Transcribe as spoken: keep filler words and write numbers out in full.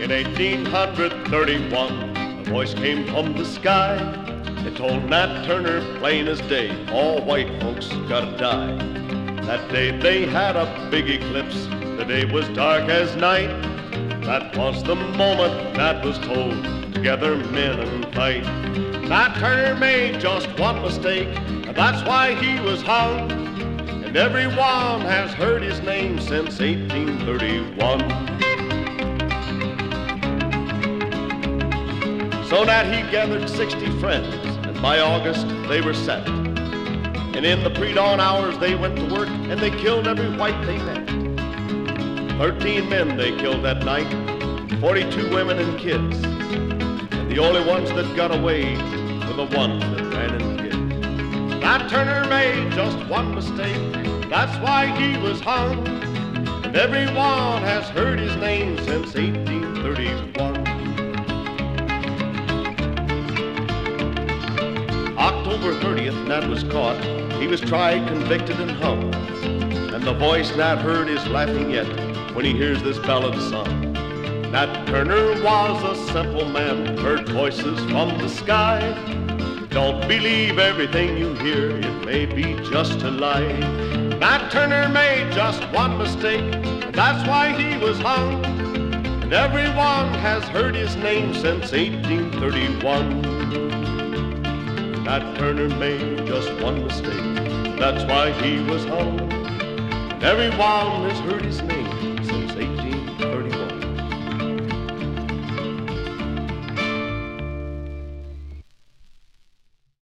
In eighteen thirty-one, a voice came from the sky. It told Nat Turner plain as day, all white folks gotta die. That day they had a big eclipse, the day was dark as night. That was the moment Nat was told, together men and fight. Nat Turner made just one mistake, and that's why he was hung. And everyone has heard his name since eighteen thirty-one. So Nat he gathered sixty friends, and by August they were set. And in the pre-dawn hours they went to work, and they killed every white they met. Thirteen men they killed that night, forty-two women and kids. And the only ones that got away were the ones that ran and hid. Nat Turner made just one mistake, that's why he was hung. And everyone has heard his name since eighteen thirty-one. October thirtieth, Nat was caught. He was tried, convicted, and hung. And the voice Nat heard is laughing yet when he hears this ballad sung. Nat Turner was a simple man, heard voices from the sky. Don't believe everything you hear, it may be just a lie. Nat Turner made just one mistake, and that's why he was hung. And everyone has heard his name since eighteen thirty-one. Nat Turner made just one mistake, that's why he was hung. And everyone has heard his name